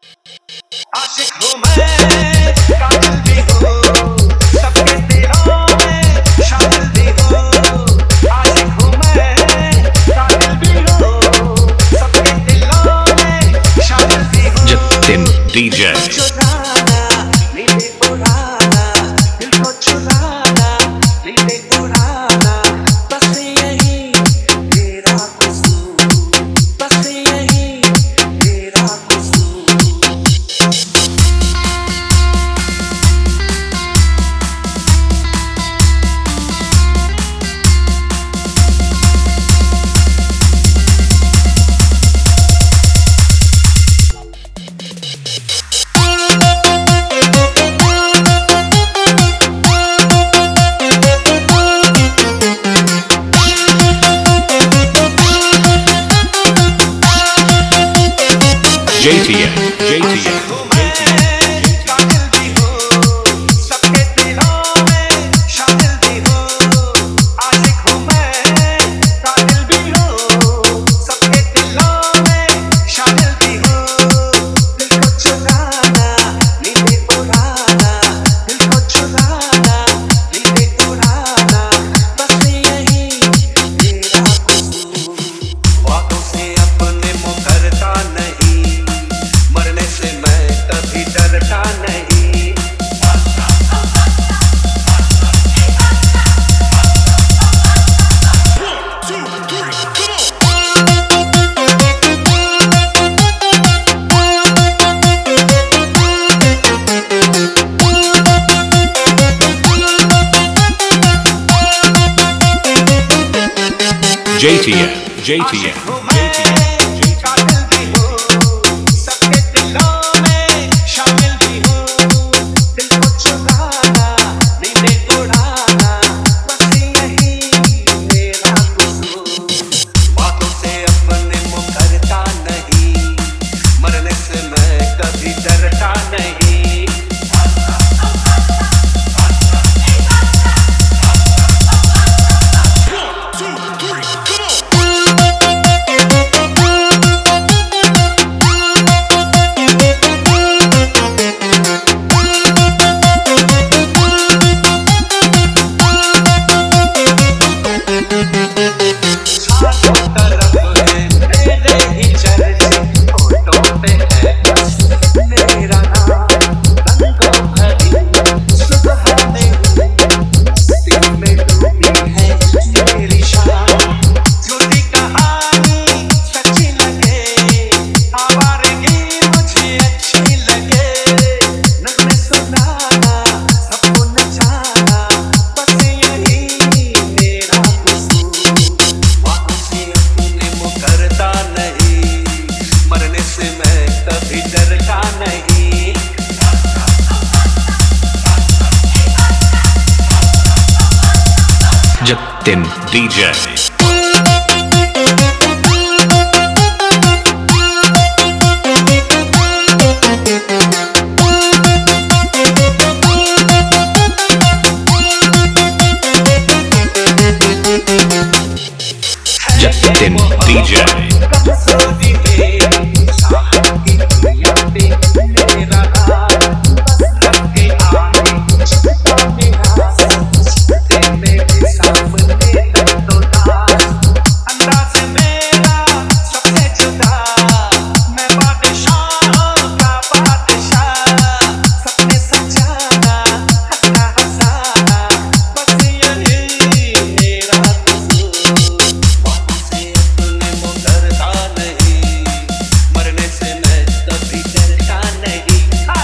आशिक हूँ मैं, कातिल भी हूँ, सबके दिलों में शामिल भी हूँ। आशिक हूँ मैं, कातिल भी हूँ, सबके दिलों में शामिल भी हूँ। जतिन DJ चुराना, नींदें उड़ाना, दिल को चुराना, नींदें उड़ाना, बस यही तेरा कसूर, बस यही तेरा कसूर। JTN कातिल भी हूँ, सबके दिलों में शामिल भी हूँ। आशिक हूँ मैं, कातिल भी हूँ, सबके दिलों में शामिल भी हूँ। दिल को चुराना, नींदें उड़ाना, दिल को चुराना, नींदें उड़ाना, बस यही तेरा कसूर। बातों से अपने मुकरता नहीं, मरने से मैं कभी डरता नहीं। JTN हूँ मैं, कातिल भी हूँ, सबके दिलों में शामिल भी हूँ। दिल को चुराना, नींदें उड़ाना, बस यही मेरा कसूर। बातों से अपने मुकरता नहीं, मरने से मैं कभी डरता नहीं। चारों तरफ है मेरे ही चर्चे, होठों पे है बस मेरा नाम। रंगों भरी सुबह में दिल में डूबी है मेरी शाम। झूठी कहानी सच्ची लगे, आवारगी मुझे अच्छी लगे। नगमे सुनाना, सबको नचाना, बस यही मेरा कसूर। बातों से अपने मुकरता नहीं, मरने से मैं कभी डरता नहीं। जतिन DJ जतिन DJ कब सोती है साहब की दुनिया पे मेरा नाम, बस लगे आए चिपका मेरा चिपके मेरे सामने तो दास। अंदाज मेरा सबसे जुदा, मैं बादशाह का बादशाह। सबने सजाना, हंसा हंसाना, बस यही मेरा कसूर। बातों से अपने मुकरता नहीं, मरने से मैं कभी डरता नहीं।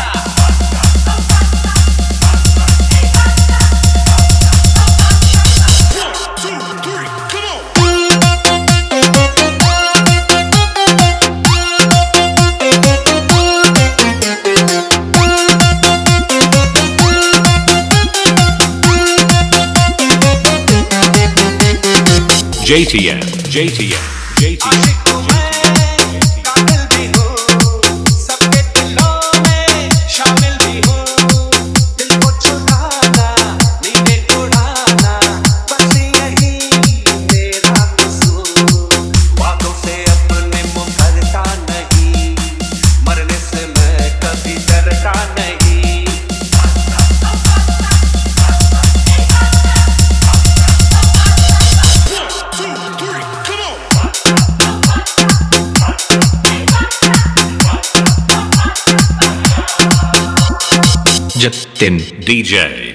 JTN आशिक हूँ मैं, कातिल भी हूँ, सबके दिलों में शामिल भी हूँ। दिल को चुराना, नींदें उड़ाना, बस यही मेरा कसूर। बातों से अपने मुकरता नहीं, मरने से मैं Jatin DJ.